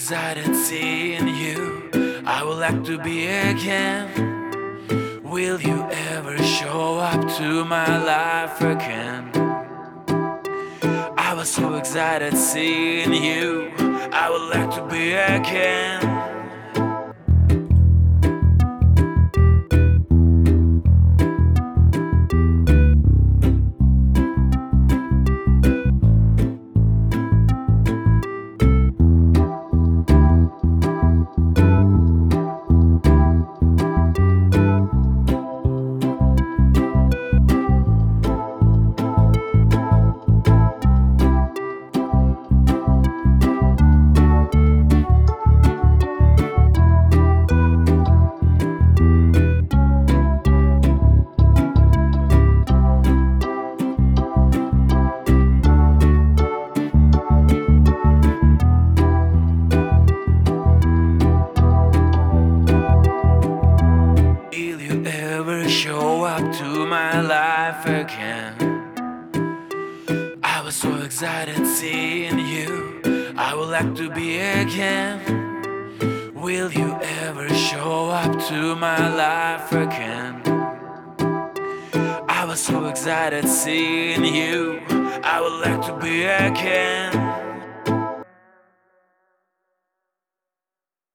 excited seeing you. I would like to be again. Will you ever show up to my life again? I was so excited seeing you. I would like to be again. Will you ever show up to my life again? I was so excited seeing you. I would like to be again. Will you ever show up to my life again? I was so excited seeing you. I would like to be again.